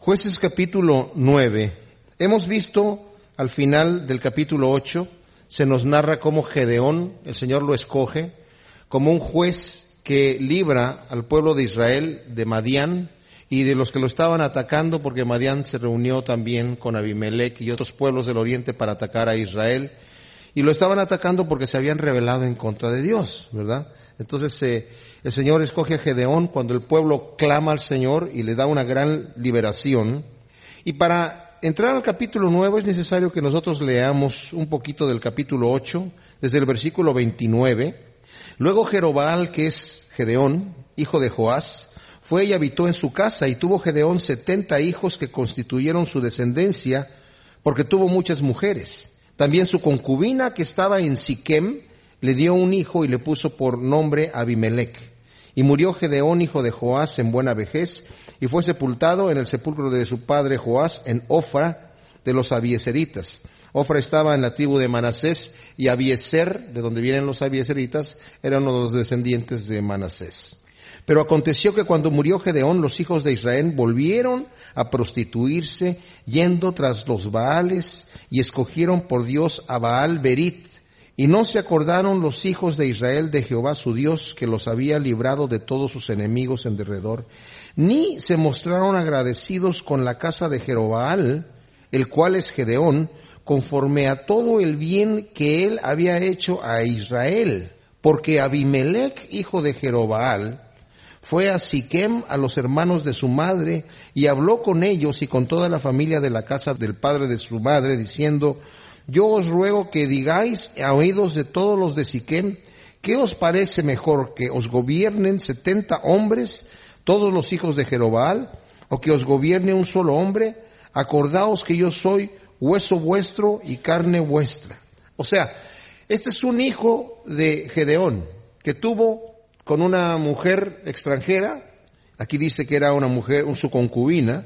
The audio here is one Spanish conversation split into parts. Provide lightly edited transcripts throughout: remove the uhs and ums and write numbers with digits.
Jueces capítulo 9. Hemos visto al final del capítulo 8, se nos narra cómo Gedeón, el Señor lo escoge, como un juez que libra al pueblo de Israel de Madián y de los que lo estaban atacando, porque Madián se reunió también con Abimelec y otros pueblos del oriente para atacar a Israel. Y lo estaban atacando porque se habían rebelado en contra de Dios, ¿verdad? Entonces el Señor escoge a Gedeón cuando el pueblo clama al Señor y le da una gran liberación. Y para entrar al capítulo 9 es necesario que nosotros leamos un poquito del capítulo 8, desde el versículo 29. Luego Jerobbaal, que es Gedeón, hijo de Joás, fue y habitó en su casa, y tuvo Gedeón 70 hijos que constituyeron su descendencia, porque tuvo muchas mujeres. También su concubina, que estaba en Siquem, le dio un hijo y le puso por nombre Abimelec. Y murió Gedeón, hijo de Joás, en buena vejez, y fue sepultado en el sepulcro de su padre Joás, en Ofra de los abiezeritas. Ofra estaba en la tribu de Manasés, y Abiezer, de donde vienen los abiezeritas, eran uno de los descendientes de Manasés. Pero aconteció que cuando murió Gedeón, los hijos de Israel volvieron a prostituirse, yendo tras los Baales, y escogieron por Dios a Baal Berit. Y no se acordaron los hijos de Israel de Jehová su Dios, que los había librado de todos sus enemigos en derredor, ni se mostraron agradecidos con la casa de Jerobbaal, el cual es Gedeón, conforme a todo el bien que él había hecho a Israel. Porque Abimelec, hijo de Jerobbaal, fue a Siquem, a los hermanos de su madre, y habló con ellos y con toda la familia de la casa del padre de su madre, diciendo: yo os ruego que digáis a oídos de todos los de Siquem, ¿qué os parece mejor, que os gobiernen 70 hombres, todos los hijos de Jerobbaal, o que os gobierne un solo hombre? Acordaos que yo soy hueso vuestro y carne vuestra. O sea, este es un hijo de Gedeón, que tuvo con una mujer extranjera. Aquí dice que era una mujer, su concubina,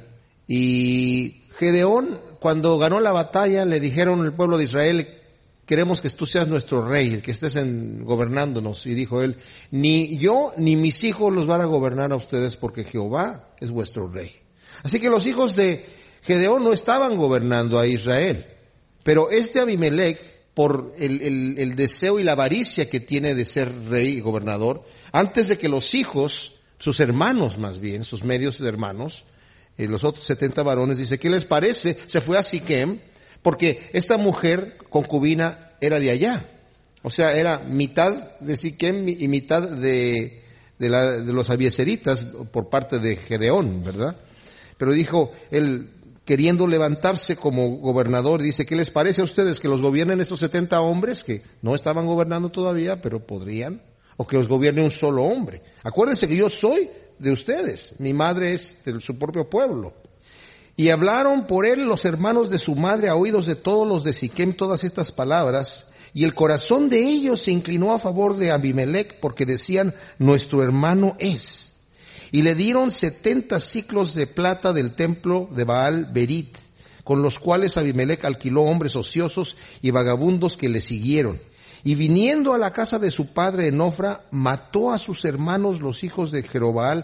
y Gedeón, cuando ganó la batalla, le dijeron al pueblo de Israel: queremos que tú seas nuestro rey, el que estés gobernándonos. Y dijo él: ni yo ni mis hijos los van a gobernar a ustedes, porque Jehová es vuestro rey. Así que los hijos de Gedeón no estaban gobernando a Israel, pero este Abimelec, por el deseo y la avaricia que tiene de ser rey y gobernador, antes de que los hijos, sus hermanos más bien, sus medios hermanos, los otros 70 varones, dice: ¿qué les parece? Se fue a Siquem, porque esta mujer concubina era de allá. O sea, era mitad de Siquem y mitad de los abiezeritas por parte de Gedeón, ¿verdad? Pero dijo él, queriendo levantarse como gobernador, dice: ¿qué les parece a ustedes que los gobiernen estos 70 hombres que no estaban gobernando todavía, pero podrían? O que los gobierne un solo hombre. Acuérdense que yo soy de ustedes, mi madre es de su propio pueblo. Y hablaron por él los hermanos de su madre a oídos de todos los de Siquem todas estas palabras, y el corazón de ellos se inclinó a favor de Abimelec, porque decían: nuestro hermano es. Y le dieron 70 siclos de plata del templo de Baal Berit, con los cuales Abimelec alquiló hombres ociosos y vagabundos que le siguieron. Y viniendo a la casa de su padre en Ofra, mató a sus hermanos los hijos de Jerobbaal,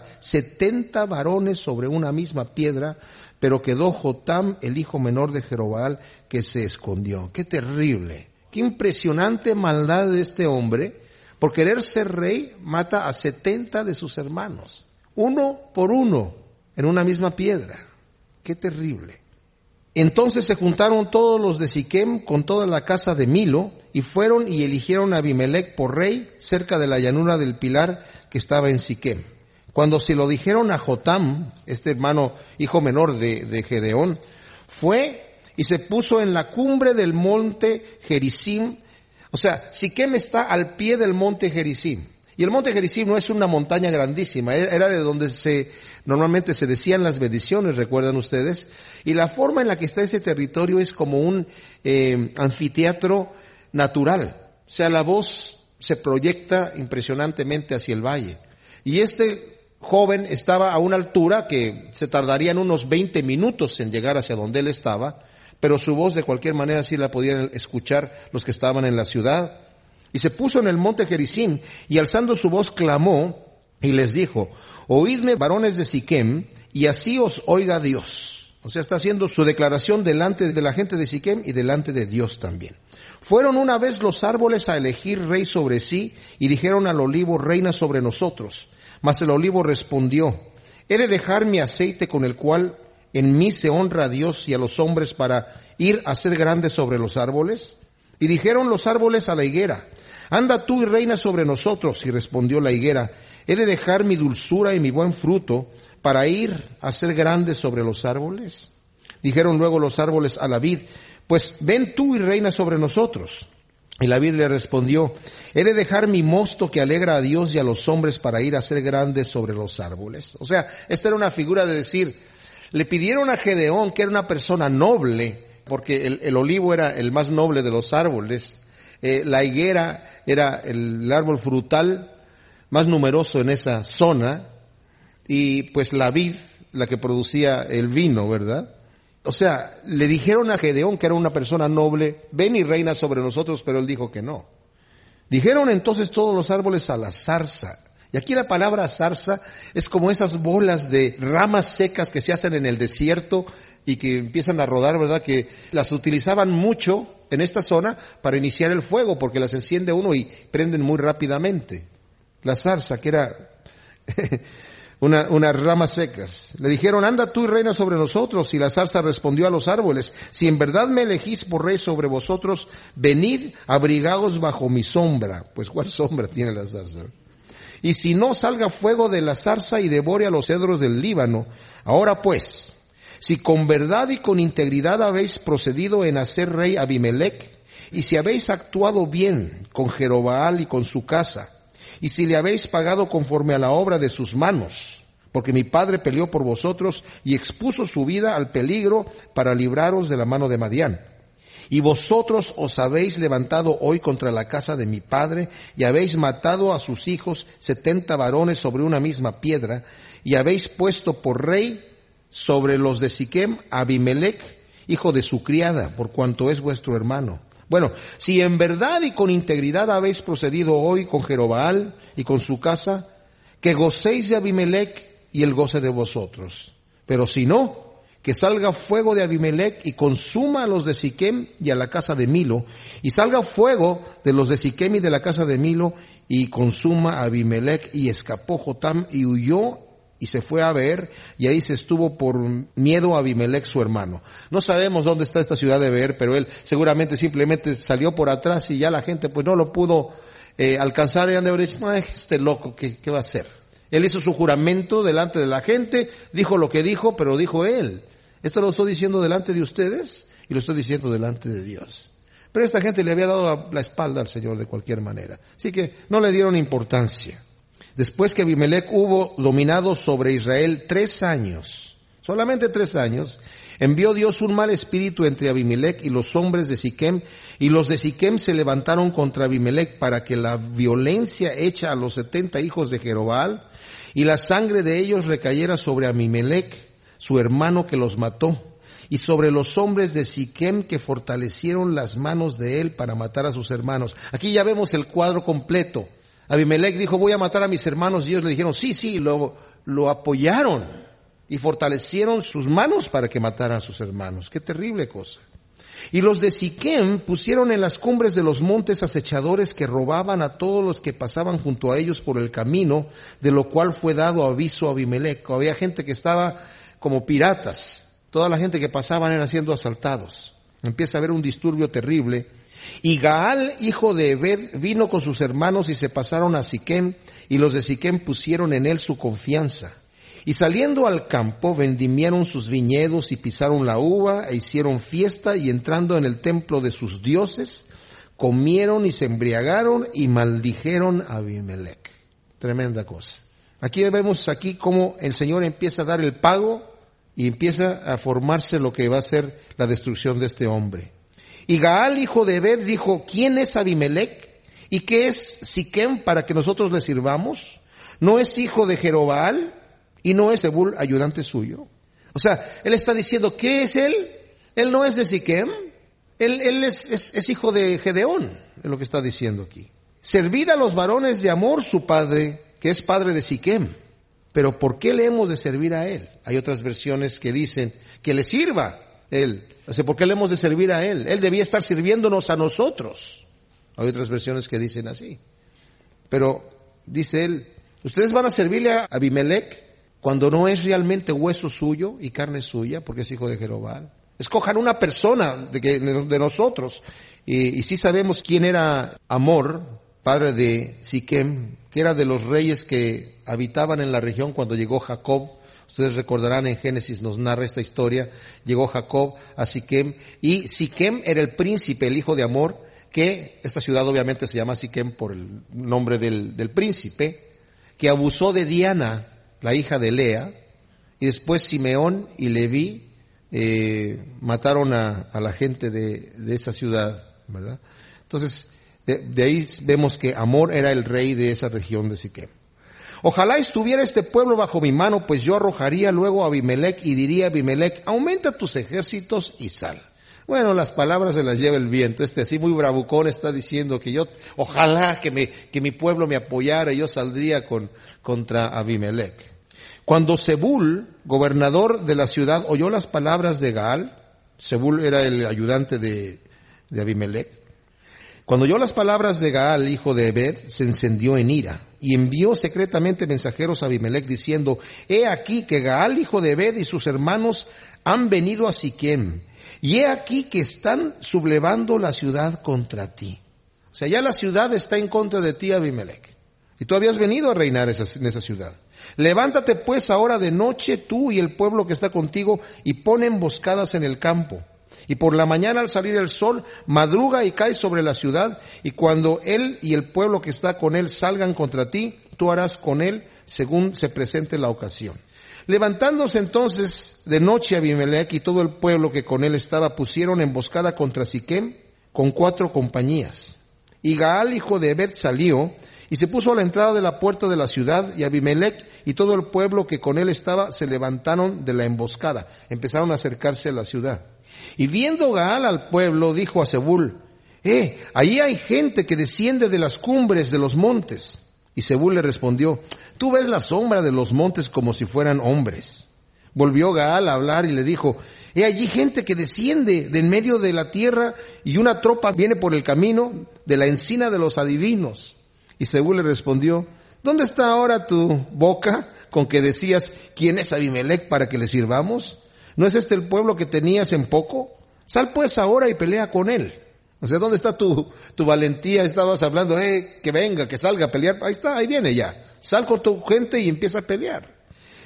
70 varones sobre una misma piedra, pero quedó Jotam, el hijo menor de Jerobbaal, que se escondió. ¡Qué terrible! ¡Qué impresionante maldad de este hombre! Por querer ser rey, mata a 70 de sus hermanos. Uno por uno, en una misma piedra. ¡Qué terrible! Entonces se juntaron todos los de Siquem con toda la casa de Milo, y fueron y eligieron a Abimelec por rey cerca de la llanura del Pilar que estaba en Siquem. Cuando se lo dijeron a Jotam, este hermano, hijo menor de Gedeón, fue y se puso en la cumbre del monte Gerizim. O sea, Siquem está al pie del monte Gerizim. Y el monte Gerizim no es una montaña grandísima, era de donde normalmente se decían las bendiciones, ¿recuerdan ustedes? Y la forma en la que está ese territorio es como un anfiteatro natural. O sea, la voz se proyecta impresionantemente hacia el valle. Y este joven estaba a una altura que se tardarían unos 20 minutos en llegar hacia donde él estaba, pero su voz de cualquier manera sí la podían escuchar los que estaban en la ciudad. Y se puso en el monte Gerizim, y alzando su voz clamó, y les dijo: oídme, varones de Siquem, y así os oiga Dios. O sea, está haciendo su declaración delante de la gente de Siquem y delante de Dios también. Fueron una vez los árboles a elegir rey sobre sí y dijeron al olivo, reina sobre nosotros. Mas el olivo respondió, he de dejar mi aceite con el cual en mí se honra a Dios y a los hombres para ir a ser grande sobre los árboles. Y dijeron los árboles a la higuera, anda tú y reina sobre nosotros. Y respondió la higuera, he de dejar mi dulzura y mi buen fruto para ir a ser grande sobre los árboles. Dijeron luego los árboles a la vid, pues ven tú y reina sobre nosotros. Y la vid le respondió, he de dejar mi mosto que alegra a Dios y a los hombres para ir a ser grande sobre los árboles. O sea, esta era una figura de decir, le pidieron a Gedeón, que era una persona noble, porque el olivo era el más noble de los árboles, la higuera era el árbol frutal más numeroso en esa zona, y pues la vid, la que producía el vino, ¿verdad? O sea, le dijeron a Gedeón, que era una persona noble, ven y reina sobre nosotros, pero él dijo que no. Dijeron entonces todos los árboles a la zarza. Y aquí la palabra zarza es como esas bolas de ramas secas que se hacen en el desierto y que empiezan a rodar, ¿verdad? Que las utilizaban mucho en esta zona para iniciar el fuego, porque las enciende uno y prenden muy rápidamente. La zarza, que era unas ramas secas. Le dijeron, anda tú y reina sobre nosotros. Y la zarza respondió a los árboles, si en verdad me elegís por rey sobre vosotros, venid, abrigaos bajo mi sombra. Pues ¿cuál sombra tiene la zarza? Y si no, salga fuego de la zarza y devore a los cedros del Líbano. Ahora pues, si con verdad y con integridad habéis procedido en hacer rey a Abimelech, y si habéis actuado bien con Jerobaal y con su casa, y si le habéis pagado conforme a la obra de sus manos, porque mi padre peleó por vosotros y expuso su vida al peligro para libraros de la mano de Madián. Y vosotros os habéis levantado hoy contra la casa de mi padre, y habéis matado a sus hijos 70 varones sobre una misma piedra, y habéis puesto por rey sobre los de Siquem a Abimelech, hijo de su criada, por cuanto es vuestro hermano. Bueno, si en verdad y con integridad habéis procedido hoy con Jerobaal y con su casa, que gocéis de Abimelech y él goce de vosotros. Pero si no, que salga fuego de Abimelech y consuma a los de Siquem y a la casa de Milo, y salga fuego de los de Siquem y de la casa de Milo y consuma a Abimelech. Y escapó Jotam y huyó y se fue a Beer, y ahí se estuvo por miedo a Abimelech su hermano. No sabemos dónde está esta ciudad de Beer, pero él seguramente simplemente salió por atrás y ya la gente pues no lo pudo alcanzar, y han de haber dicho, este loco, ¿qué va a hacer? Él hizo su juramento delante de la gente, dijo lo que dijo, pero dijo él, esto lo estoy diciendo delante de ustedes y lo estoy diciendo delante de Dios. Pero esta gente le había dado la espalda al Señor de cualquier manera, así que no le dieron importancia. Después que Abimelech hubo dominado sobre Israel 3 años, solamente 3 años, envió Dios un mal espíritu entre Abimelech y los hombres de Siquem, y los de Siquem se levantaron contra Abimelech para que la violencia hecha a los 70 hijos de Jerobaal y la sangre de ellos recayera sobre Abimelech, su hermano que los mató, y sobre los hombres de Siquem que fortalecieron las manos de él para matar a sus hermanos. Aquí ya vemos el cuadro completo. Abimelech dijo, voy a matar a mis hermanos, y ellos le dijeron, sí, lo apoyaron y fortalecieron sus manos para que matara a sus hermanos. Qué terrible cosa. Y los de Siquem pusieron en las cumbres de los montes acechadores que robaban a todos los que pasaban junto a ellos por el camino, de lo cual fue dado aviso a Abimelech. Había gente que estaba como piratas, toda la gente que pasaban eran siendo asaltados. Empieza a haber un disturbio terrible. Y Gaal, hijo de Ebed, vino con sus hermanos y se pasaron a Siquem, y los de Siquem pusieron en él su confianza. Y saliendo al campo, vendimiaron sus viñedos y pisaron la uva, e hicieron fiesta, y entrando en el templo de sus dioses, comieron y se embriagaron y maldijeron a Abimelech. Tremenda cosa. Aquí vemos cómo el Señor empieza a dar el pago y empieza a formarse lo que va a ser la destrucción de este hombre. Y Gaal, hijo de Ebed, dijo, ¿quién es Abimelech? ¿Y qué es Siquem para que nosotros le sirvamos? ¿No es hijo de Jerobaal? ¿Y no es Zebul ayudante suyo? O sea, él está diciendo, ¿qué es él? Él no es de Siquem, él es hijo de Gedeón, es lo que está diciendo aquí. Servid a los varones de Amor, su padre, que es padre de Siquem. pero ¿por qué le hemos de servir a él? Hay otras versiones que dicen que le sirva él. O sea, ¿por qué le hemos de servir a él? Él debía estar sirviéndonos a nosotros. Hay otras versiones que dicen así. Pero dice él, ustedes van a servirle a Abimelec cuando no es realmente hueso suyo y carne suya, porque es hijo de Jerobal. Escojan una persona de nosotros. Y sí sabemos quién era Hamor, padre de Siquem, que era de los reyes que habitaban en la región cuando llegó Jacob. Ustedes recordarán, en Génesis nos narra esta historia. Llegó Jacob a Siquem, y Siquem era el príncipe, el hijo de Hamor, que esta ciudad obviamente se llama Siquem por el nombre del príncipe, que abusó de Diana, la hija de Lea, y después Simeón y Leví mataron a la gente de esa ciudad, ¿verdad? Entonces, de ahí vemos que Hamor era el rey de esa región de Siquem. Ojalá estuviera este pueblo bajo mi mano, pues yo arrojaría luego a Abimelec y diría a Abimelec, aumenta tus ejércitos y sal. Bueno, las palabras se las lleva el viento. Así muy bravucón está diciendo que ojalá que mi pueblo me apoyara y yo saldría contra Abimelec. Cuando Zebul, gobernador de la ciudad, oyó las palabras de Gaal, Zebul era el ayudante de Abimelec, cuando oyó las palabras de Gaal, hijo de Ebed, se encendió en ira y envió secretamente mensajeros a Abimelec diciendo, he aquí que Gaal, hijo de Ebed, y sus hermanos han venido a Siquem, y he aquí que están sublevando la ciudad contra ti. O sea, ya la ciudad está en contra de ti, Abimelec, y tú habías venido a reinar en esa ciudad. Levántate pues ahora de noche tú y el pueblo que está contigo y pon emboscadas en el campo. Y por la mañana al salir el sol, madruga y cae sobre la ciudad, y cuando él y el pueblo que está con él salgan contra ti, tú harás con él según se presente la ocasión. Levantándose entonces de noche Abimelec y todo el pueblo que con él estaba pusieron emboscada contra Siquem con 4 compañías. Y Gaal, hijo de Ebed, salió y se puso a la entrada de la puerta de la ciudad, y Abimelec y todo el pueblo que con él estaba se levantaron de la emboscada, empezaron a acercarse a la ciudad. Y viendo Gaal al pueblo, dijo a Zebul, ahí hay gente que desciende de las cumbres de los montes. Y Zebul le respondió, tú ves la sombra de los montes como si fueran hombres. Volvió Gaal a hablar y le dijo, allí gente que desciende de en medio de la tierra, y una tropa viene por el camino de la encina de los adivinos. Y Zebul le respondió, ¿dónde está ahora tu boca con que decías, ¿quién es Abimelec para que le sirvamos? ¿No es este el pueblo que tenías en poco? Sal pues ahora y pelea con él. O sea, ¿dónde está tu valentía? Estabas hablando, que venga, que salga a pelear. Ahí está, ahí viene ya. Sal con tu gente y empieza a pelear.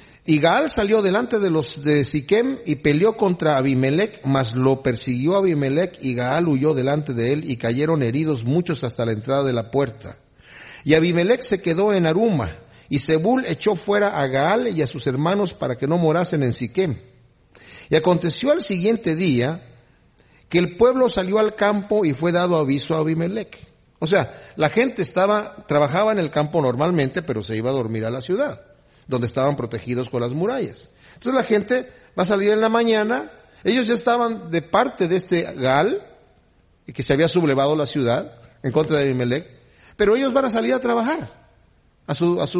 Y Gaal salió delante de los de Siquem y peleó contra Abimelec, mas lo persiguió Abimelec, y Gaal huyó delante de él, y cayeron heridos muchos hasta la entrada de la puerta. Y Abimelec se quedó en Aruma, y Zebul echó fuera a Gaal y a sus hermanos para que no morasen en Siquem. Y aconteció al siguiente día que el pueblo salió al campo y fue dado aviso a Abimelec. O sea, la gente trabajaba en el campo normalmente, pero se iba a dormir a la ciudad, donde estaban protegidos con las murallas. Entonces la gente va a salir en la mañana, ellos ya estaban de parte de este Gaal, que se había sublevado la ciudad en contra de Abimelec, pero ellos van a salir a trabajar, a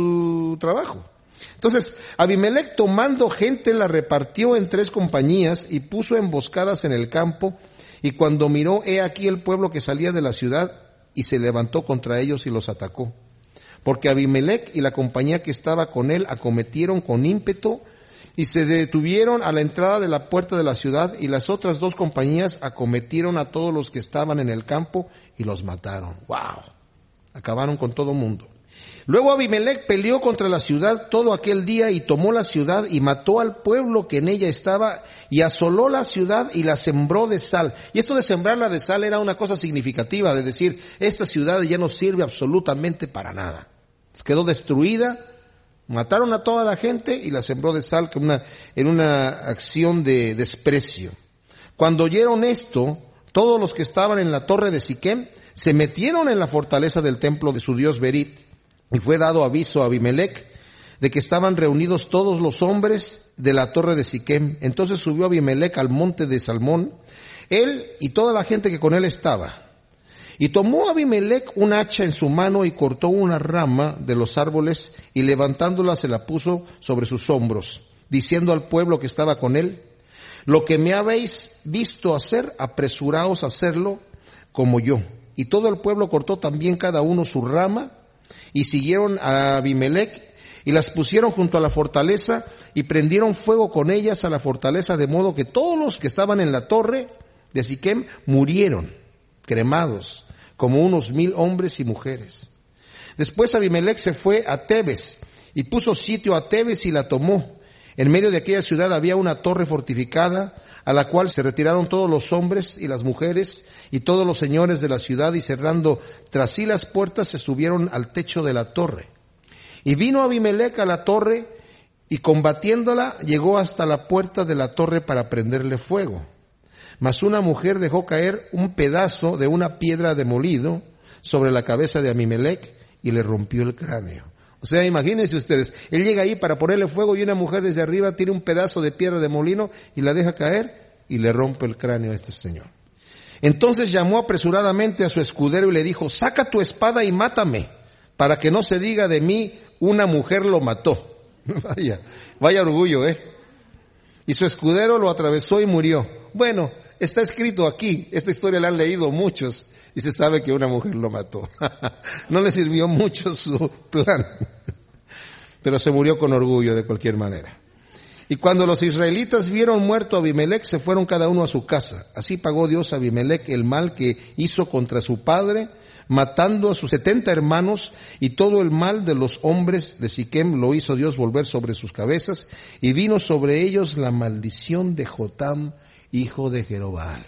su trabajo. Entonces, Abimelec, tomando gente, la repartió en 3 compañías y puso emboscadas en el campo, y cuando miró, he aquí el pueblo que salía de la ciudad, y se levantó contra ellos y los atacó. Porque Abimelec y la compañía que estaba con él acometieron con ímpetu y se detuvieron a la entrada de la puerta de la ciudad, y las otras 2 compañías acometieron a todos los que estaban en el campo y los mataron. ¡Wow! Acabaron con todo mundo. Luego Abimelec peleó contra la ciudad todo aquel día y tomó la ciudad y mató al pueblo que en ella estaba y asoló la ciudad y la sembró de sal. Y esto de sembrarla de sal era una cosa significativa, de decir, esta ciudad ya no sirve absolutamente para nada. Quedó destruida, mataron a toda la gente y la sembró de sal en una acción de desprecio. Cuando oyeron esto, todos los que estaban en la torre de Siquem se metieron en la fortaleza del templo de su dios Berit. Y fue dado aviso a Abimelec de que estaban reunidos todos los hombres de la torre de Siquem. Entonces subió Abimelec al monte de Salmón, él y toda la gente que con él estaba. Y tomó Abimelech un hacha en su mano y cortó una rama de los árboles y levantándola se la puso sobre sus hombros, diciendo al pueblo que estaba con él: lo que me habéis visto hacer, apresuraos a hacerlo como yo. Y todo el pueblo cortó también cada uno su rama y siguieron a Abimelech y las pusieron junto a la fortaleza y prendieron fuego con ellas a la fortaleza, de modo que todos los que estaban en la torre de Siquem murieron, cremados, como unos 1000 hombres y mujeres. Después Abimelech se fue a Tebes y puso sitio a Tebes y la tomó. En medio de aquella ciudad había una torre fortificada, a la cual se retiraron todos los hombres y las mujeres y todos los señores de la ciudad, y cerrando tras sí las puertas se subieron al techo de la torre. Y vino Abimelech a la torre y combatiéndola llegó hasta la puerta de la torre para prenderle fuego. Mas una mujer dejó caer un pedazo de una piedra de molido sobre la cabeza de Abimelech y le rompió el cráneo. O sea, imagínense ustedes, él llega ahí para ponerle fuego y una mujer desde arriba tira un pedazo de piedra de molino y la deja caer y le rompe el cráneo a este señor. Entonces llamó apresuradamente a su escudero y le dijo: saca tu espada y mátame, para que no se diga de mí, una mujer lo mató. Vaya orgullo, Y su escudero lo atravesó y murió. Bueno, está escrito aquí, esta historia la han leído muchos y se sabe que una mujer lo mató. No le sirvió mucho su plan, pero se murió con orgullo de cualquier manera. Y cuando los israelitas vieron muerto a Abimelech, se fueron cada uno a su casa. Así pagó Dios a Abimelech el mal que hizo contra su padre, matando a sus 70 hermanos, y todo el mal de los hombres de Siquem lo hizo Dios volver sobre sus cabezas, y vino sobre ellos la maldición de Jotam, hijo de Jerobbaal.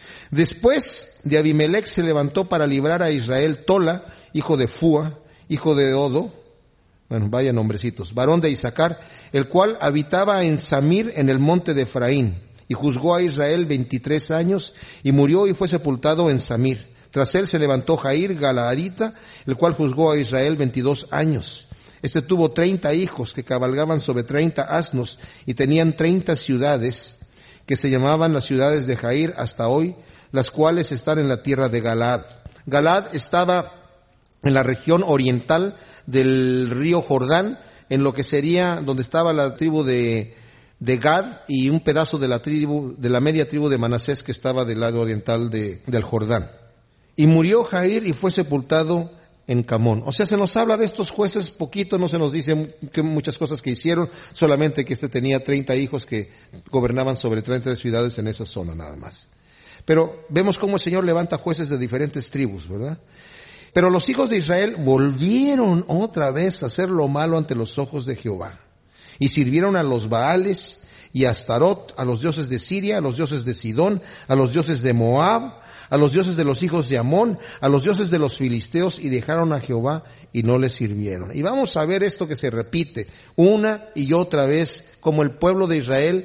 Después de Abimelech se levantó para librar a Israel Tola, hijo de Fúa, hijo de Odo, vaya nombrecitos, varón de Isaacar, el cual habitaba en Samir, en el monte de Efraín, y juzgó a Israel 23 años, y murió y fue sepultado en Samir. Tras él se levantó Jair Galaadita, el cual juzgó a Israel 22 años. Este tuvo 30 hijos que cabalgaban sobre 30 asnos y tenían 30 ciudades que se llamaban las ciudades de Jair hasta hoy, las cuales están en la tierra de Galaad. Galaad estaba en la región oriental del río Jordán, en lo que sería donde estaba la tribu de Gad y un pedazo de la media tribu de Manasés que estaba del lado oriental del Jordán. Y murió Jair y fue sepultado en Camón. O sea, se nos habla de estos jueces poquito, no se nos dice que muchas cosas que hicieron, solamente que tenía 30 hijos que gobernaban sobre 30 ciudades en esa zona nada más. Pero vemos cómo el Señor levanta jueces de diferentes tribus, ¿verdad? Pero los hijos de Israel volvieron otra vez a hacer lo malo ante los ojos de Jehová. Y sirvieron a los Baales y a Astarot, a los dioses de Siria, a los dioses de Sidón, a los dioses de Moab, a los dioses de los hijos de Amón, a los dioses de los filisteos, y dejaron a Jehová y no le sirvieron. Y vamos a ver esto que se repite una y otra vez, como el pueblo de Israel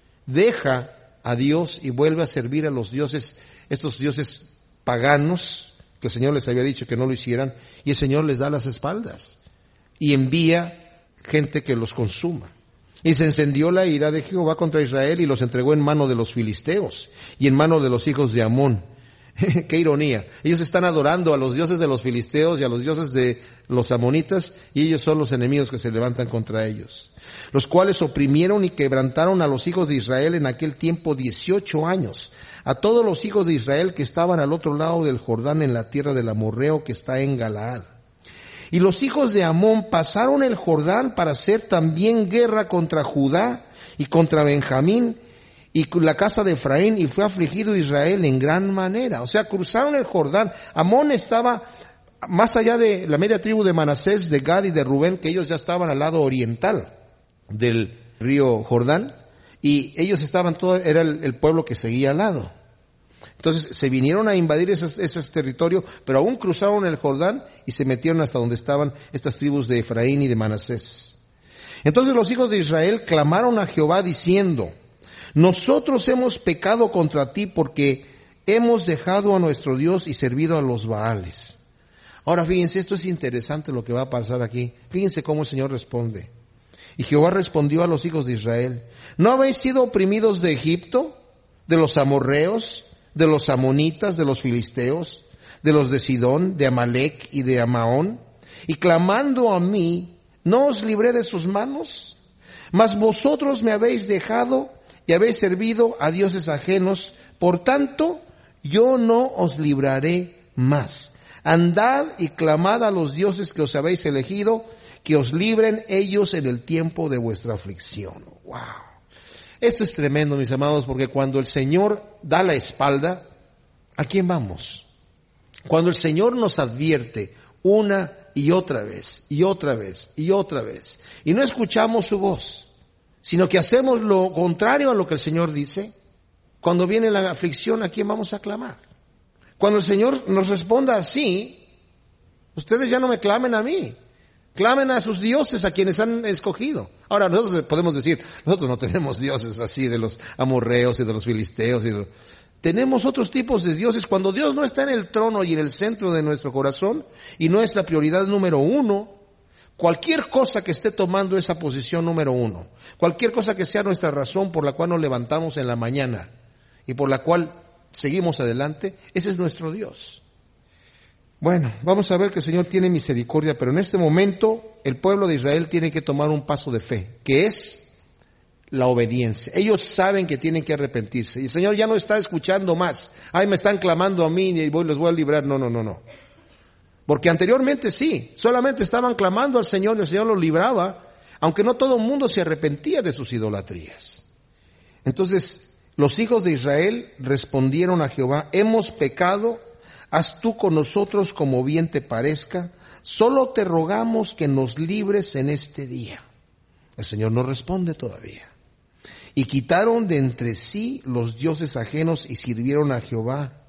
deja a Dios y vuelve a servir a los dioses, estos dioses paganos, que el Señor les había dicho que no lo hicieran, y el Señor les da las espaldas y envía gente que los consuma. Y se encendió la ira de Jehová contra Israel y los entregó en mano de los filisteos y en mano de los hijos de Amón. Qué ironía. Ellos están adorando a los dioses de los filisteos y a los dioses de los amonitas, y ellos son los enemigos que se levantan contra ellos, los cuales oprimieron y quebrantaron a los hijos de Israel en aquel tiempo 18 años, a todos los hijos de Israel que estaban al otro lado del Jordán, en la tierra del amorreo que está en Galaad. Y los hijos de Amón pasaron el Jordán para hacer también guerra contra Judá y contra Benjamín y la casa de Efraín, y fue afligido Israel en gran manera. O sea, cruzaron el Jordán. Amón estaba más allá de la media tribu de Manasés, de Gad y de Rubén, que ellos ya estaban al lado oriental del río Jordán, y ellos estaban era el pueblo que seguía al lado. Entonces se vinieron a invadir esos territorios, pero aún cruzaron el Jordán y se metieron hasta donde estaban estas tribus de Efraín y de Manasés. Entonces los hijos de Israel clamaron a Jehová diciendo: nosotros hemos pecado contra ti porque hemos dejado a nuestro Dios y servido a los Baales. Ahora fíjense, esto es interesante lo que va a pasar aquí. Fíjense cómo el Señor responde. Y Jehová respondió a los hijos de Israel: ¿no habéis sido oprimidos de Egipto, de los amorreos, de los amonitas, de los filisteos? de los de Sidón, de Amalec y de Amaón? Y clamando a mí, ¿no os libré de sus manos? Mas vosotros me habéis dejado y habéis servido a dioses ajenos. Por tanto, yo no os libraré más. Andad y clamad a los dioses que os habéis elegido, que os libren ellos en el tiempo de vuestra aflicción. ¡Wow! Esto es tremendo, mis amados, porque cuando el Señor da la espalda, ¿a quién vamos? Cuando el Señor nos advierte una y otra vez, y otra vez, y otra vez, y no escuchamos su voz, sino que hacemos lo contrario a lo que el Señor dice, cuando viene la aflicción, ¿a quién vamos a clamar? Cuando el Señor nos responda así, ustedes ya no me clamen a mí, clamen a sus dioses, a quienes han escogido. Ahora nosotros podemos decir, nosotros no tenemos dioses así de los amorreos y de los filisteos. Tenemos otros tipos de dioses. Cuando Dios no está en el trono y en el centro de nuestro corazón, y no es la prioridad número uno, cualquier cosa que esté tomando esa posición número uno, cualquier cosa que sea nuestra razón por la cual nos levantamos en la mañana y por la cual seguimos adelante, ese es nuestro Dios. Bueno, vamos a ver que el Señor tiene misericordia, pero en este momento el pueblo de Israel tiene que tomar un paso de fe, que es la obediencia. Ellos saben que tienen que arrepentirse. Y el Señor ya no está escuchando más. Ay, me están clamando a mí y les voy a librar. No. Porque anteriormente sí, solamente estaban clamando al Señor y el Señor los libraba, aunque no todo el mundo se arrepentía de sus idolatrías. Entonces, los hijos de Israel respondieron a Jehová, hemos pecado, haz tú con nosotros como bien te parezca, solo te rogamos que nos libres en este día. El Señor no responde todavía. Y quitaron de entre sí los dioses ajenos y sirvieron a Jehová.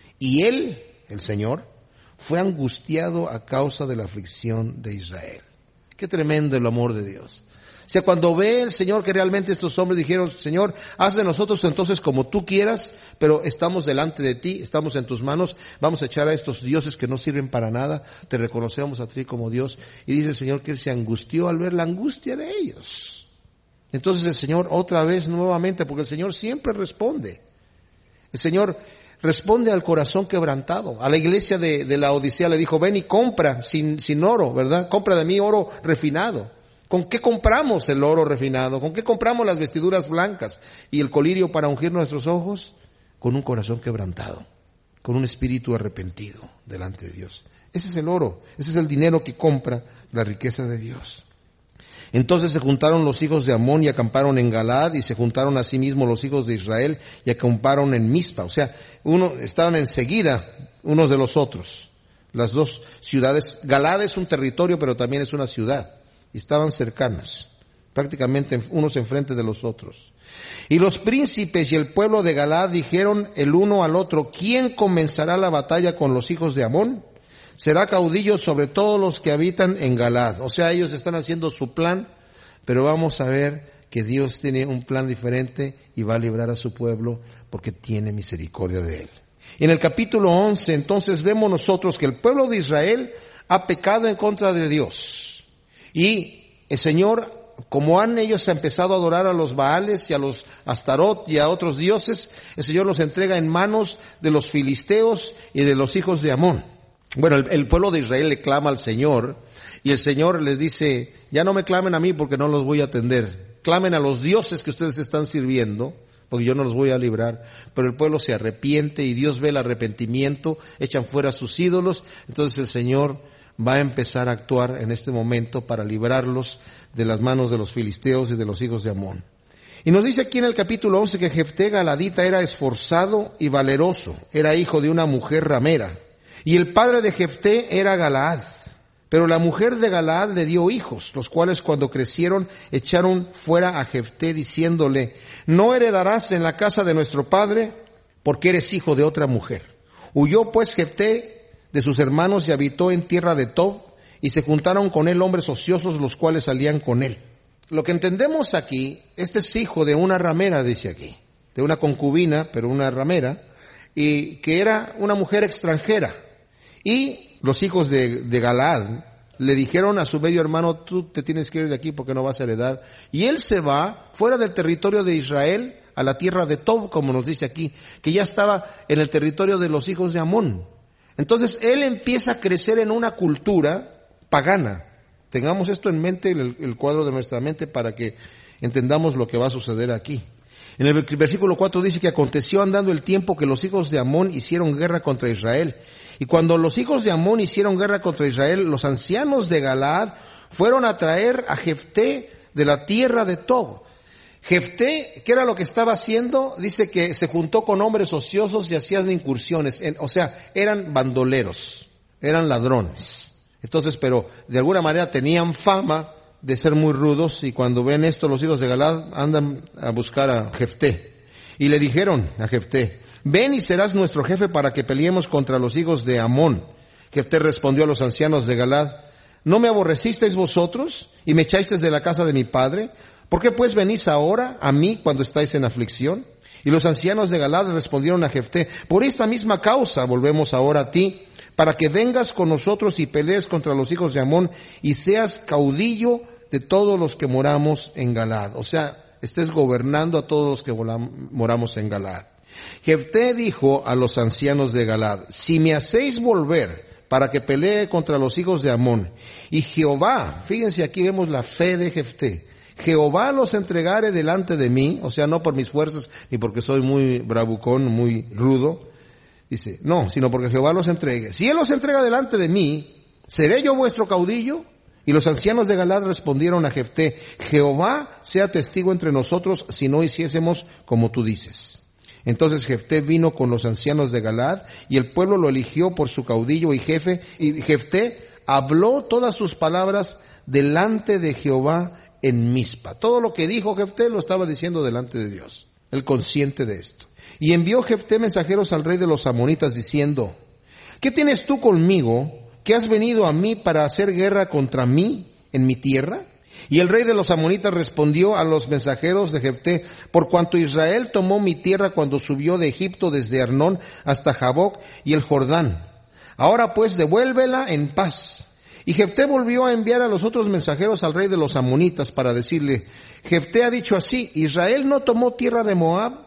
Y él, el Señor, fue angustiado a causa de la aflicción de Israel. Qué tremendo el amor de Dios. O sea, cuando ve el Señor que realmente estos hombres dijeron, Señor, haz de nosotros entonces como tú quieras, pero estamos delante de ti, estamos en tus manos, vamos a echar a estos dioses que no sirven para nada, te reconocemos a ti como Dios. Y dice el Señor que él se angustió al ver la angustia de ellos. Entonces el Señor otra vez nuevamente, porque el Señor siempre responde. El Señor responde al corazón quebrantado. A la iglesia de la Odisea le dijo, ven y compra sin oro, ¿verdad? Compra de mí oro refinado. ¿Con qué compramos el oro refinado? ¿Con qué compramos las vestiduras blancas y el colirio para ungir nuestros ojos? Con un corazón quebrantado, con un espíritu arrepentido delante de Dios. Ese es el oro, ese es el dinero que compra la riqueza de Dios. Entonces se juntaron los hijos de Amón y acamparon en Galaad, y se juntaron asimismo los hijos de Israel y acamparon en Mizpa. O sea, estaban enseguida unos de los otros. Las dos ciudades, Galaad es un territorio, pero también es una ciudad. Y estaban cercanas, prácticamente unos enfrente de los otros. Y los príncipes y el pueblo de Galaad dijeron el uno al otro, ¿quién comenzará la batalla con los hijos de Amón? Será caudillo sobre todos los que habitan en Galaad. O sea, ellos están haciendo su plan, pero vamos a ver que Dios tiene un plan diferente y va a librar a su pueblo porque tiene misericordia de él. Y en el capítulo 11, entonces vemos nosotros que el pueblo de Israel ha pecado en contra de Dios. Y el Señor, como ellos empezado a adorar a los Baales y a los Astarot y a otros dioses, el Señor los entrega en manos de los filisteos y de los hijos de Amón. Bueno, el pueblo de Israel le clama al Señor y el Señor les dice, ya no me clamen a mí porque no los voy a atender. Clamen a los dioses que ustedes están sirviendo porque yo no los voy a librar. Pero el pueblo se arrepiente y Dios ve el arrepentimiento, echan fuera sus ídolos. Entonces el Señor va a empezar a actuar en este momento para librarlos de las manos de los filisteos y de los hijos de Amón. Y nos dice aquí en el capítulo 11 que Jefté Galadita era esforzado y valeroso, era hijo de una mujer ramera. Y el padre de Jefté era Galaad. Pero la mujer de Galaad le dio hijos, los cuales cuando crecieron echaron fuera a Jefté diciéndole, no heredarás en la casa de nuestro padre porque eres hijo de otra mujer. Huyó pues Jefté de sus hermanos y habitó en tierra de Tob, y se juntaron con él hombres ociosos, los cuales salían con él. Lo que entendemos aquí, este es hijo de una ramera, dice aquí, de una concubina, pero una ramera, y que era una mujer extranjera. Y los hijos de Galaad le dijeron a su medio hermano, tú te tienes que ir de aquí porque no vas a heredar. Y él se va fuera del territorio de Israel a la tierra de Tob, como nos dice aquí, que ya estaba en el territorio de los hijos de Amón. Entonces él empieza a crecer en una cultura pagana. Tengamos esto en mente, el cuadro de nuestra mente, para que entendamos lo que va a suceder aquí. En el versículo 4 dice que aconteció andando el tiempo que los hijos de Amón hicieron guerra contra Israel. Y cuando los hijos de Amón hicieron guerra contra Israel, los ancianos de Galaad fueron a traer a Jefté de la tierra de Tob. Jefté, ¿qué era lo que estaba haciendo? Dice que se juntó con hombres ociosos y hacían incursiones. O sea, eran bandoleros, eran ladrones. Entonces, pero de alguna manera tenían fama de ser muy rudos, y cuando ven esto los hijos de Galaad andan a buscar a Jefté. Y le dijeron a Jefté: ven y serás nuestro jefe para que peleemos contra los hijos de Amón. Jefté respondió a los ancianos de Galaad: ¿no me aborrecisteis vosotros y me echasteis de la casa de mi padre? ¿Por qué pues venís ahora a mí cuando estáis en aflicción? Y los ancianos de Galaad respondieron a Jefté: por esta misma causa volvemos ahora a ti, para que vengas con nosotros y pelees contra los hijos de Amón y seas caudillo de todos los que moramos en Galaad. O sea, estés gobernando a todos los que moramos en Galaad. Jefté dijo a los ancianos de Galaad: si me hacéis volver para que pelee contra los hijos de Amón, y Jehová, fíjense aquí vemos la fe de Jefté, Jehová los entregare delante de mí, o sea, no por mis fuerzas ni porque soy muy bravucón, muy rudo, dice, no, sino porque Jehová los entregue. Si él los entrega delante de mí, ¿seré yo vuestro caudillo? Y los ancianos de Galaad respondieron a Jefté: Jehová sea testigo entre nosotros si no hiciésemos como tú dices. Entonces Jefté vino con los ancianos de Galaad, y el pueblo lo eligió por su caudillo y jefe, y Jefté habló todas sus palabras delante de Jehová en Mizpa. Todo lo que dijo Jefté lo estaba diciendo delante de Dios, él consciente de esto. Y envió Jefté mensajeros al rey de los amonitas diciendo: ¿qué tienes tú conmigo, que has venido a mí para hacer guerra contra mí en mi tierra? Y el rey de los amonitas respondió a los mensajeros de Jefté: por cuanto Israel tomó mi tierra cuando subió de Egipto desde Arnón hasta Jaboc y el Jordán, ahora pues devuélvela en paz. Y Jefté volvió a enviar a los otros mensajeros al rey de los amonitas para decirle: Jefté ha dicho así: Israel no tomó tierra de Moab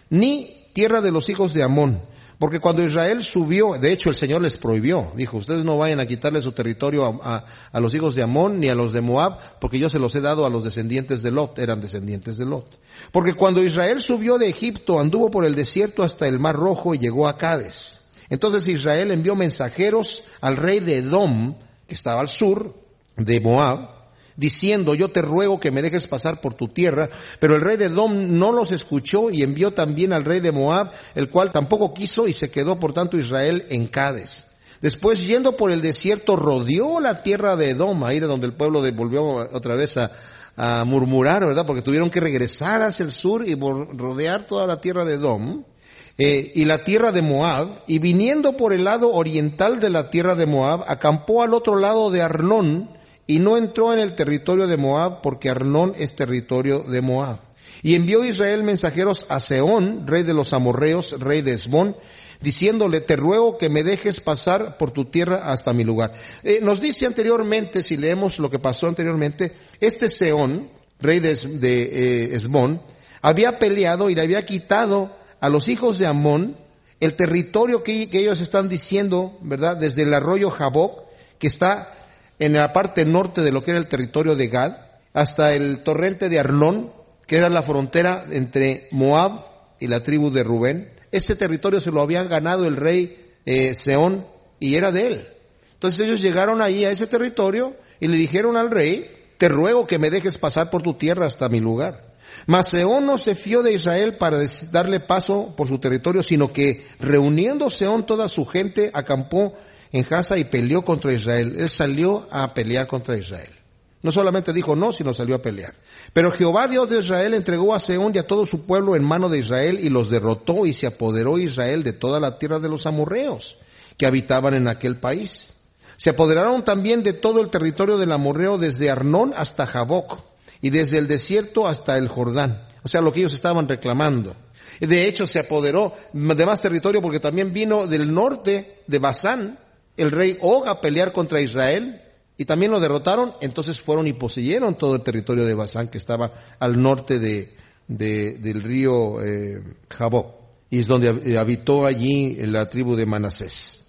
ni tierra de los hijos de Amón, porque cuando Israel subió, de hecho el Señor les prohibió, dijo: ustedes no vayan a quitarle su territorio a los hijos de Amón ni a los de Moab, porque yo se los he dado a los descendientes de Lot, eran descendientes de Lot. Porque cuando Israel subió de Egipto, anduvo por el desierto hasta el Mar Rojo y llegó a Cades. Entonces Israel envió mensajeros al rey de Edom, que estaba al sur de Moab, diciendo: yo te ruego que me dejes pasar por tu tierra. Pero el rey de Edom no los escuchó, y envió también al rey de Moab, el cual tampoco quiso, y se quedó por tanto Israel en Cades. Después, yendo por el desierto, rodeó la tierra de Edom. Ahí era donde el pueblo volvió otra vez a murmurar, ¿verdad? Porque tuvieron que regresar hacia el sur y rodear toda la tierra de Edom. Y la tierra de Moab, y viniendo por el lado oriental de la tierra de Moab, acampó al otro lado de Arnón, y no entró en el territorio de Moab, porque Arnón es territorio de Moab. Y envió Israel mensajeros a Sehón, rey de los amorreos, rey de Hesbón, diciéndole: te ruego que me dejes pasar por tu tierra hasta mi lugar. Nos dice anteriormente, si leemos lo que pasó anteriormente, este Sehón, rey de Hesbón, había peleado y le había quitado a los hijos de Amón el territorio que ellos están diciendo, ¿verdad? Desde el arroyo Jaboc, que está en la parte norte de lo que era el territorio de Gad, hasta el torrente de Arnón, que era la frontera entre Moab y la tribu de Rubén. Ese territorio se lo habían ganado el rey Sehón, y era de él. Entonces ellos llegaron ahí a ese territorio y le dijeron al rey: te ruego que me dejes pasar por tu tierra hasta mi lugar. Mas Sehón no se fió de Israel para darle paso por su territorio, sino que reuniendo Sehón toda su gente, acampó en Jasa y peleó contra Israel. Él salió a pelear contra Israel. No solamente dijo no, sino salió a pelear. Pero Jehová Dios de Israel entregó a Sehón y a todo su pueblo en mano de Israel, y los derrotó, y se apoderó Israel de toda la tierra de los amorreos que habitaban en aquel país. Se apoderaron también de todo el territorio del amorreo, desde Arnón hasta Jaboc, y desde el desierto hasta el Jordán. O sea, lo que ellos estaban reclamando. De hecho, se apoderó de más territorio, porque también vino del norte de Basán el rey Og a pelear contra Israel, y también lo derrotaron. Entonces fueron y poseyeron todo el territorio de Basán, que estaba al norte del río Jaboc, y es donde habitó allí la tribu de Manasés.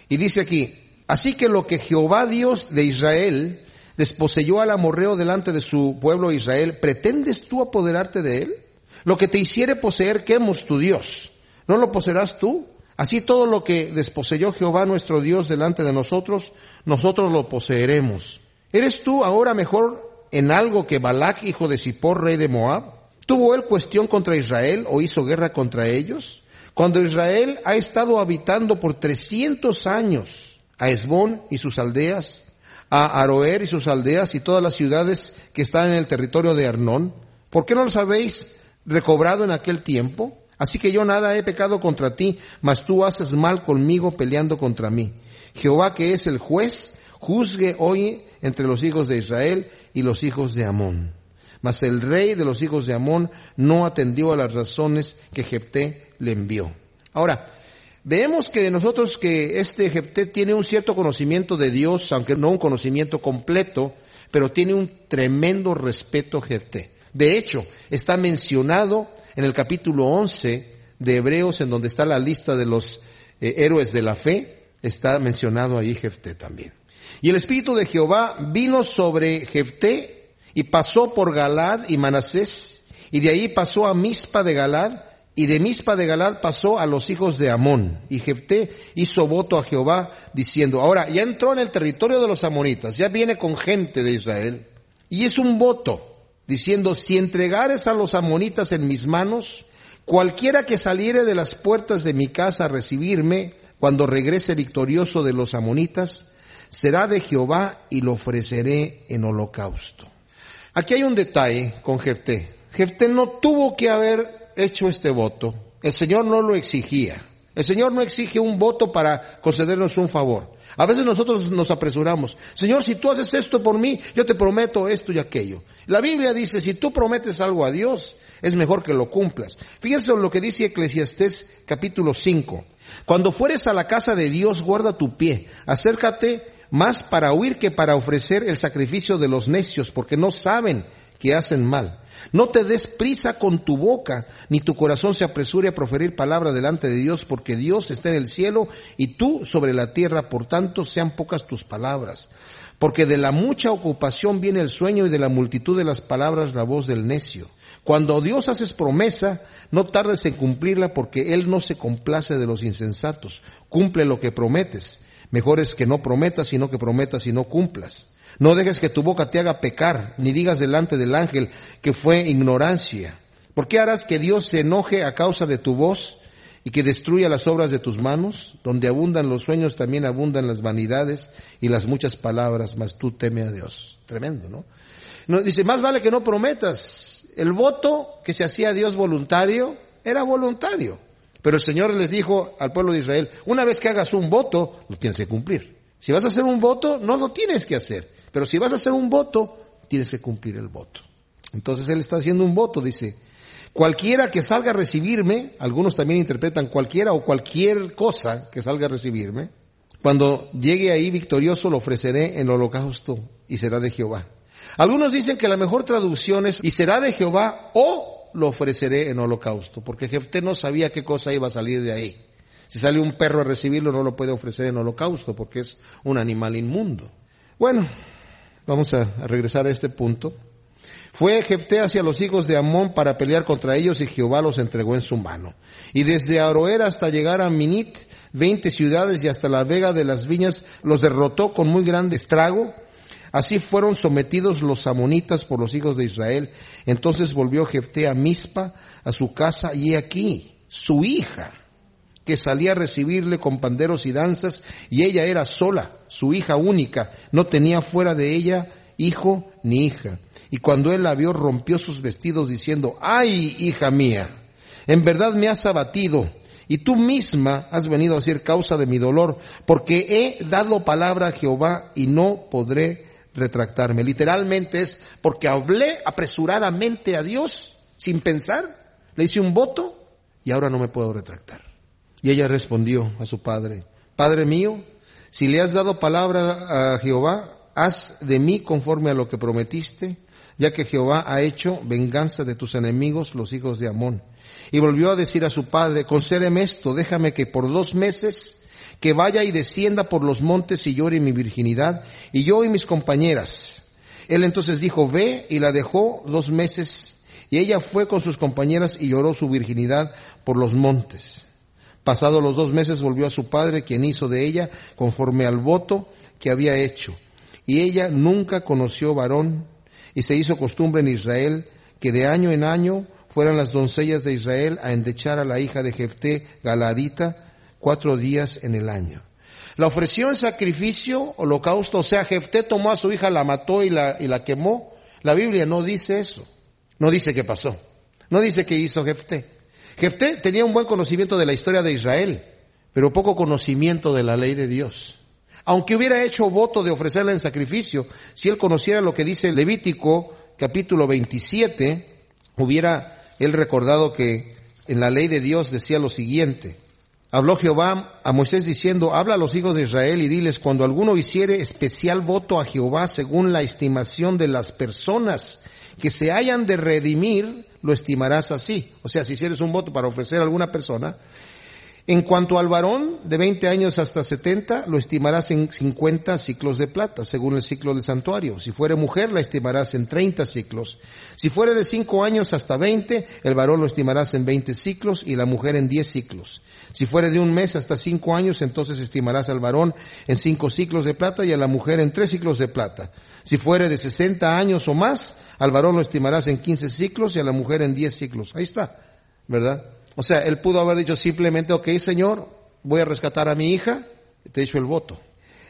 Y dice aquí, así que lo que Jehová Dios de Israel desposeyó al amorreo delante de su pueblo Israel, ¿pretendes tú apoderarte de él? Lo que te hiciere poseer Quemos tu Dios, ¿no lo poseerás tú? Así todo lo que desposeyó Jehová nuestro Dios delante de nosotros, nosotros lo poseeremos. ¿Eres tú ahora mejor en algo que Balac, hijo de Zippor, rey de Moab? ¿Tuvo él cuestión contra Israel o hizo guerra contra ellos? Cuando Israel ha estado habitando por 300 años a Hesbón y sus aldeas, a Aroer y sus aldeas y todas las ciudades que están en el territorio de Arnón, ¿por qué no los habéis recobrado en aquel tiempo? Así que yo nada he pecado contra ti, mas tú haces mal conmigo peleando contra mí. Jehová, que es el juez, juzgue hoy entre los hijos de Israel y los hijos de Amón. Mas el rey de los hijos de Amón no atendió a las razones que Jefté le envió. Ahora, vemos que nosotros que Jefté tiene un cierto conocimiento de Dios, aunque no un conocimiento completo, pero tiene un tremendo respeto a Jefté. De hecho, está mencionado en el capítulo 11 de Hebreos, en donde está la lista de los héroes de la fe, está mencionado ahí Jefté también. Y el Espíritu de Jehová vino sobre Jefté y pasó por Galad y Manasés, y de ahí pasó a Mizpa de Galad, y de Mizpa de Galad pasó a los hijos de Amón. Y Jefté hizo voto a Jehová diciendo, ahora ya entró en el territorio de los amonitas, ya viene con gente de Israel, y es un voto diciendo, si entregares a los amonitas en mis manos, cualquiera que saliere de las puertas de mi casa a recibirme, cuando regrese victorioso de los amonitas, será de Jehová y lo ofreceré en holocausto. Aquí hay un detalle con Jefté. Jefté no tuvo que haber hecho este voto. El Señor no lo exigía. El Señor no exige un voto para concedernos un favor. A veces nosotros nos apresuramos. Señor, si tú haces esto por mí, yo te prometo esto y aquello. La Biblia dice, si tú prometes algo a Dios, es mejor que lo cumplas. Fíjense lo que dice Eclesiastés capítulo 5. Cuando fueres a la casa de Dios, guarda tu pie. Acércate más para huir que para ofrecer el sacrificio de los necios, porque no saben que hacen mal. No te des prisa con tu boca, ni tu corazón se apresure a proferir palabra delante de Dios, porque Dios está en el cielo y tú sobre la tierra, por tanto sean pocas tus palabras. Porque de la mucha ocupación viene el sueño y de la multitud de las palabras la voz del necio. Cuando Dios haces promesa, no tardes en cumplirla, porque Él no se complace de los insensatos. Cumple lo que prometes. Mejor es que no prometas, sino que prometas y no cumplas. No dejes que tu boca te haga pecar, ni digas delante del ángel que fue ignorancia. ¿Por qué harás que Dios se enoje a causa de tu voz y que destruya las obras de tus manos? Donde abundan los sueños, también abundan las vanidades y las muchas palabras, mas tú teme a Dios. Tremendo, ¿no? Dice, más vale que no prometas. El voto que se hacía a Dios voluntario, era voluntario. Pero el Señor les dijo al pueblo de Israel, una vez que hagas un voto, lo tienes que cumplir. Si vas a hacer un voto, no lo tienes que hacer. Pero si vas a hacer un voto, tienes que cumplir el voto. Entonces Él está haciendo un voto, dice, cualquiera que salga a recibirme, algunos también interpretan cualquiera o cualquier cosa que salga a recibirme, cuando llegue ahí victorioso lo ofreceré en holocausto y será de Jehová. Algunos dicen que la mejor traducción es, y será de Jehová o lo ofreceré en holocausto, porque Jefté no sabía qué cosa iba a salir de ahí. Si sale un perro a recibirlo, no lo puede ofrecer en holocausto, porque es un animal inmundo. Bueno, vamos a regresar a este punto. Fue Jefté hacia los hijos de Amón para pelear contra ellos, y Jehová los entregó en su mano. Y desde Aroer hasta llegar a Minit, 20 ciudades, y hasta la vega de las viñas, los derrotó con muy grande estrago. Así fueron sometidos los amonitas por los hijos de Israel. Entonces volvió Jefté a Mizpa, a su casa, y he aquí, su hija, que salía a recibirle con panderos y danzas, y ella era sola, su hija única, no tenía fuera de ella hijo ni hija. Y cuando él la vio, rompió sus vestidos diciendo, ¡ay, hija mía! En verdad me has abatido, y tú misma has venido a ser causa de mi dolor, porque he dado palabra a Jehová y no podré retractarme. Literalmente es porque hablé apresuradamente a Dios sin pensar, le hice un voto y ahora no me puedo retractar. Y ella respondió a su padre, Padre mío, si le has dado palabra a Jehová, haz de mí conforme a lo que prometiste, ya que Jehová ha hecho venganza de tus enemigos, los hijos de Amón. Y volvió a decir a su padre, concédeme esto, déjame que por 2 meses que vaya y descienda por los montes y llore mi virginidad, y yo y mis compañeras. Él entonces dijo, ve, y la dejó 2 meses, y ella fue con sus compañeras y lloró su virginidad por los montes. Pasados los 2 meses volvió a su padre, quien hizo de ella conforme al voto que había hecho. Y ella nunca conoció varón, y se hizo costumbre en Israel que de año en año fueran las doncellas de Israel a endechar a la hija de Jefté Galaadita 4 días en el año. La ofreció en sacrificio, holocausto, o sea, Jefté tomó a su hija, la mató y la quemó. La Biblia no dice eso. No dice qué pasó. No dice qué hizo Jefté. Jefté tenía un buen conocimiento de la historia de Israel, pero poco conocimiento de la ley de Dios. Aunque hubiera hecho voto de ofrecerla en sacrificio, si él conociera lo que dice Levítico capítulo 27, hubiera él recordado que en la ley de Dios decía lo siguiente. Habló Jehová a Moisés diciendo, habla a los hijos de Israel y diles, cuando alguno hiciere especial voto a Jehová según la estimación de las personas que se hayan de redimir, lo estimarás así. O sea, si hicieres un voto para ofrecer a alguna persona, en cuanto al varón de 20 años hasta 70, lo estimarás en 50 siclos de plata, según el ciclo del santuario. Si fuere mujer, la estimarás en 30 siclos. Si fuere de 5 años hasta 20, el varón lo estimarás en 20 siclos y la mujer en 10 siclos. Si fuere de 1 mes hasta 5 años, entonces estimarás al varón en 5 siclos de plata y a la mujer en 3 siclos de plata. Si fuere de 60 años o más, al varón lo estimarás en 15 siclos y a la mujer en 10 siclos. Ahí está, ¿verdad? O sea, él pudo haber dicho simplemente, ok, Señor, voy a rescatar a mi hija, te he hecho el voto.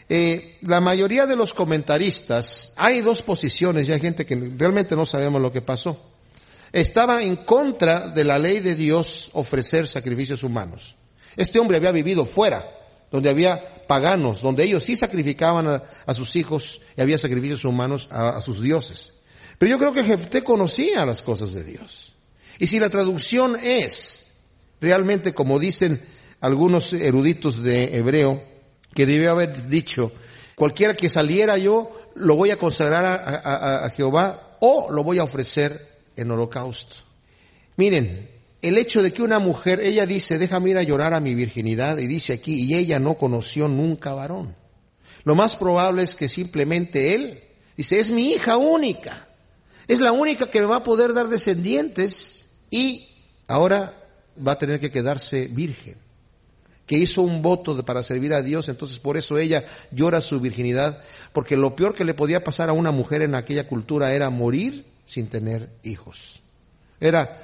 La mayoría de los comentaristas, hay 2 posiciones, y hay gente que realmente no sabemos lo que pasó. Estaba en contra de la ley de Dios ofrecer sacrificios humanos. Este hombre había vivido fuera, donde había paganos, donde ellos sí sacrificaban a sus hijos y había sacrificios humanos a sus dioses. Pero yo creo que Jefté conocía las cosas de Dios. Y si la traducción es realmente, como dicen algunos eruditos de hebreo, que debió haber dicho, cualquiera que saliera yo, lo voy a consagrar a Jehová o lo voy a ofrecer en holocausto. Miren, el hecho de que una mujer, ella dice, déjame ir a llorar a mi virginidad, y dice aquí, y ella no conoció nunca varón. Lo más probable es que simplemente él dice, es mi hija única, es la única que me va a poder dar descendientes, y ahora va a tener que quedarse virgen, que hizo un voto para servir a Dios. Entonces por eso ella llora su virginidad, porque lo peor que le podía pasar a una mujer en aquella cultura era morir sin tener hijos. Era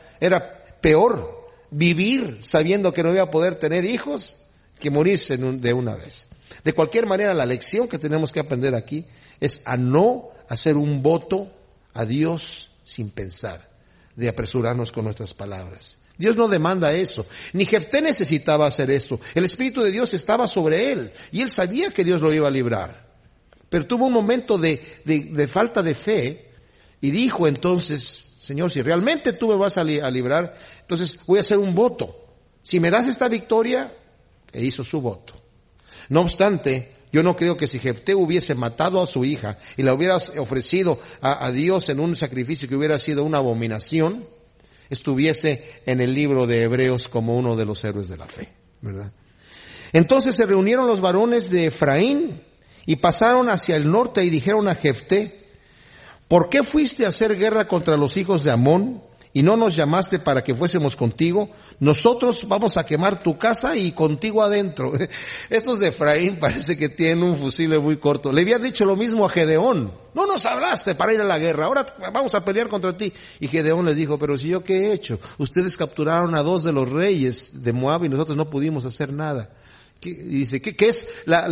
peor vivir sabiendo que no iba a poder tener hijos que morirse de una vez. De cualquier manera, la lección que tenemos que aprender aquí es a no hacer un voto a Dios sin pensar, de apresurarnos con nuestras palabras. Dios no demanda eso. Ni Jefté necesitaba hacer esto. El Espíritu de Dios estaba sobre él y él sabía que Dios lo iba a librar. Pero tuvo un momento de falta de fe y dijo entonces, Señor, si realmente tú me vas a librar, entonces voy a hacer un voto. Si me das esta victoria, e hizo su voto. No obstante, yo no creo que si Jefté hubiese matado a su hija y la hubiera ofrecido a Dios en un sacrificio que hubiera sido una abominación, estuviese en el libro de Hebreos como uno de los héroes de la fe, ¿verdad? Entonces se reunieron los varones de Efraín y pasaron hacia el norte y dijeron a Jefté, ¿por qué fuiste a hacer guerra contra los hijos de Amón y no nos llamaste para que fuésemos contigo? Nosotros vamos a quemar tu casa y contigo adentro. Estos de Efraín parece que tienen un fusible muy corto. Le habían dicho lo mismo a Gedeón. No nos hablaste para ir a la guerra, ahora vamos a pelear contra ti. Y Gedeón les dijo, pero si yo qué he hecho, ustedes capturaron a 2 de los reyes de Moab y nosotros no pudimos hacer nada. Y dice, ¿qué es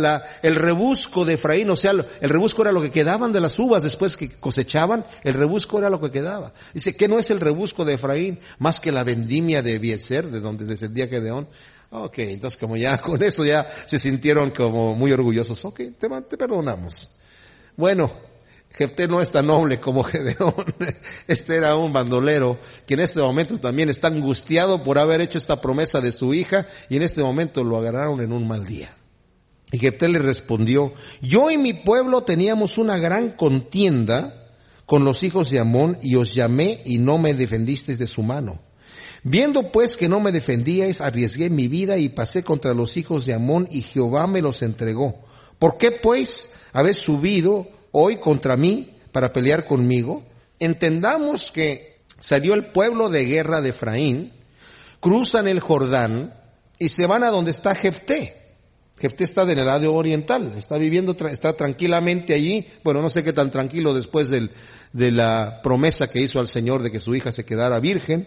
el rebusco de Efraín? O sea, el rebusco era lo que quedaban de las uvas después que cosechaban, el rebusco era lo que quedaba. Dice, ¿qué no es el rebusco de Efraín? Más que la vendimia de Ebiezer, de donde descendía Gedeón. Ok, entonces como ya con eso ya se sintieron como muy orgullosos. Ok, te perdonamos. Bueno, Jefté no es tan noble como Gedeón. Este era un bandolero que en este momento también está angustiado por haber hecho esta promesa de su hija y en este momento lo agarraron en un mal día. Y Jefté le respondió, yo y mi pueblo teníamos una gran contienda con los hijos de Amón y os llamé y no me defendisteis de su mano. Viendo pues que no me defendíais, arriesgué mi vida y pasé contra los hijos de Amón, y Jehová me los entregó. ¿Por qué pues habéis subido hoy contra mí para pelear conmigo? Entendamos que salió el pueblo de guerra de Efraín, cruzan el Jordán y se van a donde está Jefté. Jefté está del lado oriental, está viviendo, está tranquilamente allí. Bueno, no sé qué tan tranquilo después de la promesa que hizo al Señor de que su hija se quedara virgen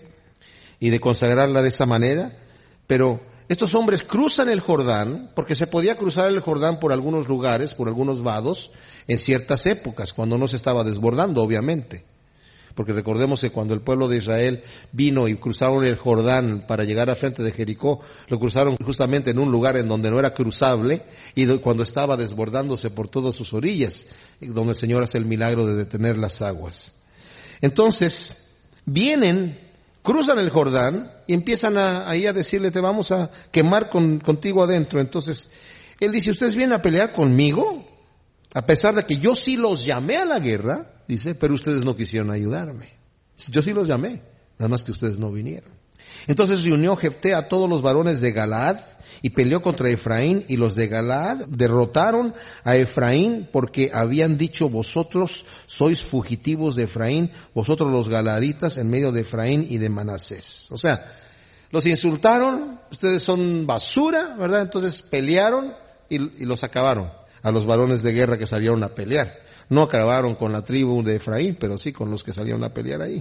y de consagrarla de esa manera. Pero estos hombres cruzan el Jordán, porque se podía cruzar el Jordán por algunos lugares, por algunos vados, en ciertas épocas, cuando no se estaba desbordando, obviamente. Porque recordemos que cuando el pueblo de Israel vino y cruzaron el Jordán para llegar a frente de Jericó, lo cruzaron justamente en un lugar en donde no era cruzable, y cuando estaba desbordándose por todas sus orillas, donde el Señor hace el milagro de detener las aguas. Entonces, vienen, cruzan el Jordán y empiezan ahí a decirle, te vamos a quemar contigo adentro. Entonces, él dice, ¿ustedes vienen a pelear conmigo? A pesar de que yo sí los llamé a la guerra, dice, pero ustedes no quisieron ayudarme. Yo sí los llamé, nada más que ustedes no vinieron. Entonces reunió Jefté a todos los varones de Galaad y peleó contra Efraín, y los de Galaad derrotaron a Efraín porque habían dicho, vosotros sois fugitivos de Efraín, vosotros los galaaditas en medio de Efraín y de Manasés. O sea, los insultaron, ustedes son basura, ¿verdad? Entonces pelearon y los acabaron a los varones de guerra que salieron a pelear. No acabaron con la tribu de Efraín, pero sí con los que salieron a pelear ahí.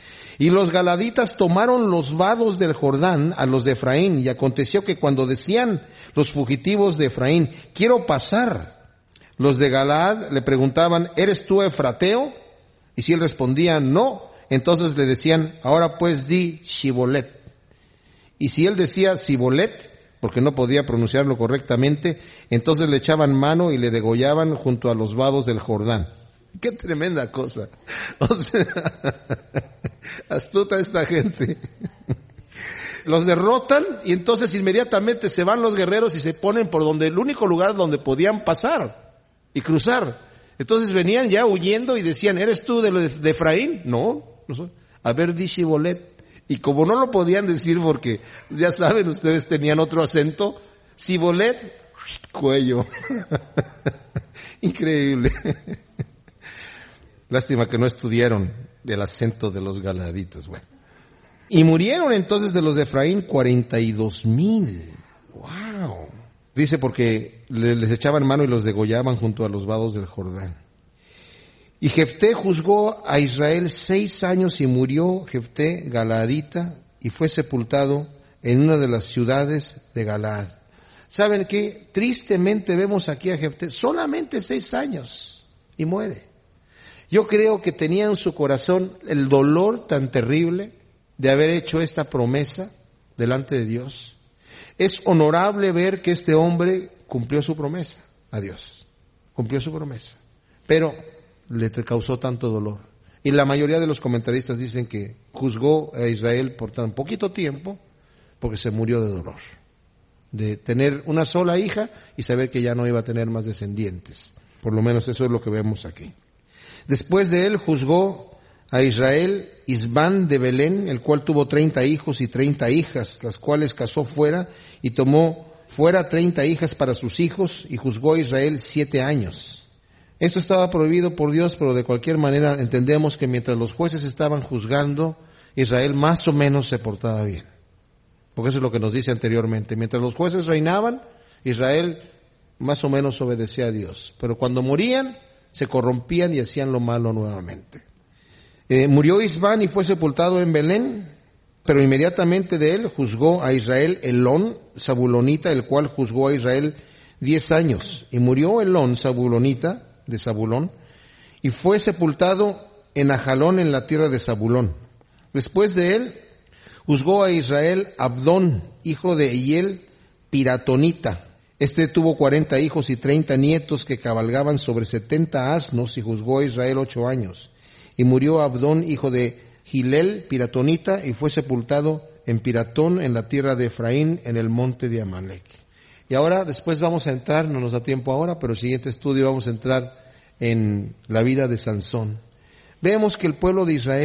Y los galaditas tomaron los vados del Jordán a los de Efraín, y aconteció que cuando decían los fugitivos de Efraín, quiero pasar, los de Galaad le preguntaban, ¿eres tú efrateo? Y si él respondía, no, entonces le decían, ahora pues di Shibolet. Y si él decía Sibolet, porque no podía pronunciarlo correctamente, entonces le echaban mano y le degollaban junto a los vados del Jordán. ¡Qué tremenda cosa! O sea, astuta esta gente. Los derrotan y entonces inmediatamente se van los guerreros y se ponen por donde el único lugar donde podían pasar y cruzar. Entonces venían ya huyendo y decían, ¿eres tú de Efraín? No, no soy. A ver, di Shibolet. Y como no lo podían decir porque, ya saben, ustedes tenían otro acento, Sibolet, cuello. Increíble. Lástima que no estudiaron el acento de los galaditas. Bueno. Y murieron entonces de los de Efraín 42,000. ¡Wow! Dice porque les echaban mano y los degollaban junto a los vados del Jordán. Y Jefté juzgó a Israel 6 años y murió Jefté Galaadita y fue sepultado en una de las ciudades de Galaad. ¿Saben qué? Tristemente vemos aquí a Jefté solamente 6 años y muere. Yo creo que tenía en su corazón el dolor tan terrible de haber hecho esta promesa delante de Dios. Es honorable ver que este hombre cumplió su promesa a Dios. Cumplió su promesa. Pero le causó tanto dolor. Y la mayoría de los comentaristas dicen que juzgó a Israel por tan poquito tiempo porque se murió de dolor. De tener una sola hija y saber que ya no iba a tener más descendientes. Por lo menos eso es lo que vemos aquí. Después de él juzgó a Israel Isbán de Belén, el cual tuvo 30 hijos y 30 hijas, las cuales casó fuera y tomó fuera 30 hijas para sus hijos, y juzgó a Israel 7 años. Esto estaba prohibido por Dios, pero de cualquier manera entendemos que mientras los jueces estaban juzgando, Israel más o menos se portaba bien. Porque eso es lo que nos dice anteriormente. Mientras los jueces reinaban, Israel más o menos obedecía a Dios. Pero cuando morían, se corrompían y hacían lo malo nuevamente. Murió Isbán y fue sepultado en Belén, pero inmediatamente de él juzgó a Israel Elón, Zabulonita, el cual juzgó a Israel 10 años. Y murió Elón, Zabulonita, de Zabulón, y fue sepultado en Ajalón, en la tierra de Zabulón. Después de él, juzgó a Israel Abdón, hijo de Hiel, Piratonita. Este tuvo 40 hijos y 30 nietos que cabalgaban sobre 70 asnos, y juzgó a Israel 8 años. Y murió Abdón, hijo de Gilel, Piratonita, y fue sepultado en Piratón, en la tierra de Efraín, en el monte de Amalec. Y ahora, después vamos a entrar, no nos da tiempo ahora, pero el siguiente estudio vamos a entrar en la vida de Sansón. Vemos que el pueblo de Israel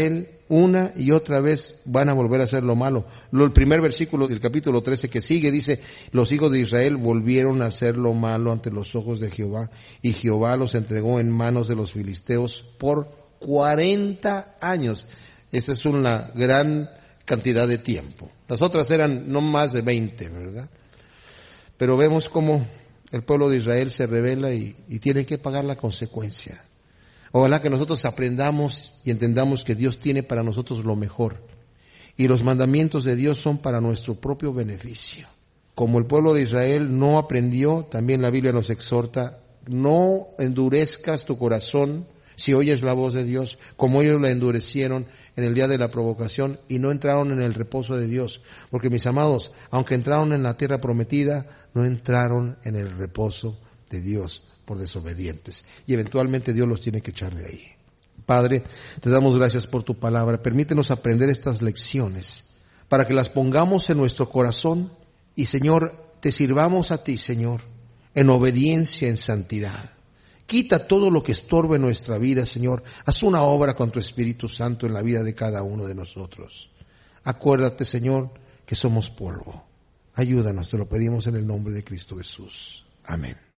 una y otra vez van a volver a hacer lo malo. El primer versículo del capítulo 13 que sigue dice, los hijos de Israel volvieron a hacer lo malo ante los ojos de Jehová, y Jehová los entregó en manos de los filisteos por 40 años. Esa es una gran cantidad de tiempo. Las otras eran no más de 20, ¿verdad? Pero vemos cómo el pueblo de Israel se rebela y tiene que pagar la consecuencia. Ojalá que nosotros aprendamos y entendamos que Dios tiene para nosotros lo mejor. Y los mandamientos de Dios son para nuestro propio beneficio. Como el pueblo de Israel no aprendió, también la Biblia nos exhorta, no endurezcas tu corazón si oyes la voz de Dios, como ellos la endurecieron en el día de la provocación y no entraron en el reposo de Dios. Porque mis amados, aunque entraron en la tierra prometida, no entraron en el reposo de Dios por desobedientes. Y eventualmente Dios los tiene que echar de ahí. Padre, te damos gracias por tu palabra. Permítenos aprender estas lecciones para que las pongamos en nuestro corazón y, Señor, te sirvamos a ti, Señor, en obediencia, en santidad. Quita todo lo que estorbe nuestra vida, Señor. Haz una obra con tu Espíritu Santo en la vida de cada uno de nosotros. Acuérdate, Señor, que somos polvo. Ayúdanos, te lo pedimos en el nombre de Cristo Jesús. Amén.